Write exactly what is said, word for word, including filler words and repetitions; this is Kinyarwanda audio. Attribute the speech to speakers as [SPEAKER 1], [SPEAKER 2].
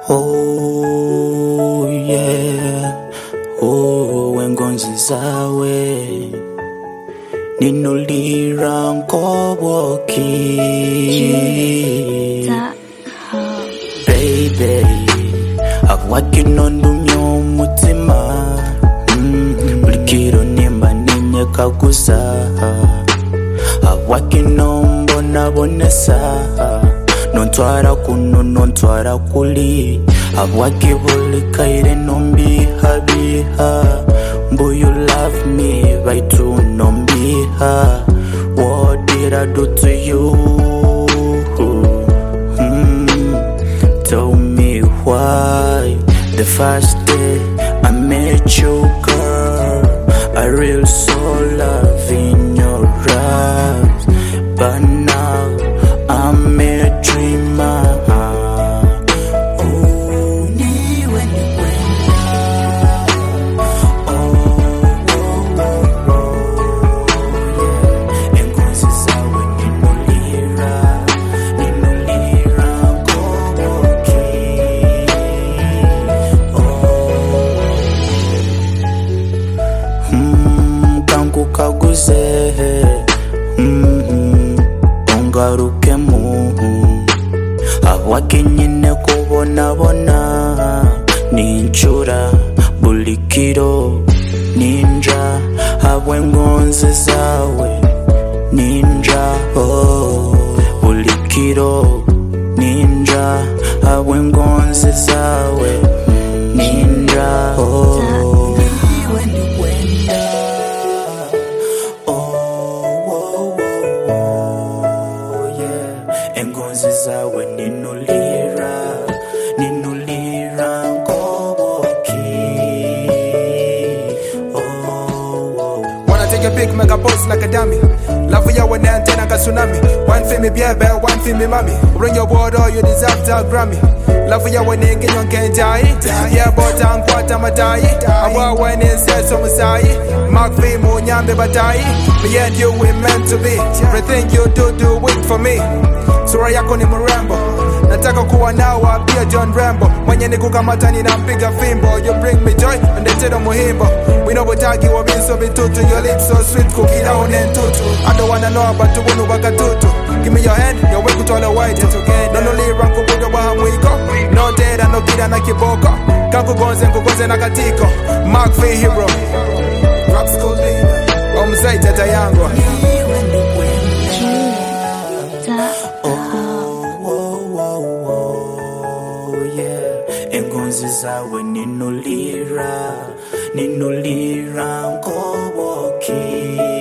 [SPEAKER 1] Oh yeah, oh wengonzi zawe ninolira nkoboki baby akwakinondumyo mutima bulikiro nimba ninyeka gusa akwakinombo bonesa nontwara kuno nontwara kuli abwakibulikaire nombiha biha mbu you love me baitu nombiha. What did I do to you? Mm, tell me why. The first day I met you, girl, I real soul love in your eyes, but now I'm a dreamer. Kaguze mm ongaruke mu awakenyine kubona bona ninchura bulikiro ninja abwengonze zawe ninja oh bulikiro ninja abwengonze zawe ninja oh engonzi zawe ninolira ninolira nkoboki. Oh
[SPEAKER 2] wanna take a pic, make a pose like a dummy. Love for you when they antenna ka tsunami. One for me baby, one for me mommy. Bring your water, you deserve to Grammy. Love for you when they get on can't die. Yeah, but I'm quite a madai. I want when they say so Masai. Mark V, mo nyambe batai. Me and you, we meant to be. Everything you do, do it for me. Sura yako ni mrembo, nataka kuwa nawa pia John Rambo. Mwenye nikukamata ninampiga fimbo. You bring me joy, ndetero muhimbo. We know butagi wa binso bitutu. Your lips so sweet, kukira unentutu. I don't wanna know about you, wunu wakatutu. Give me your hand, your way kutola white. Nono lira kubuga wa hamwiko. No data, no kida na kiboko. Kanku gonze, nkugonze na katiko. Mark V hero Rock school leader Omzai tata yangu.
[SPEAKER 1] Engonzi zawe ninolira ninolira nkoboki.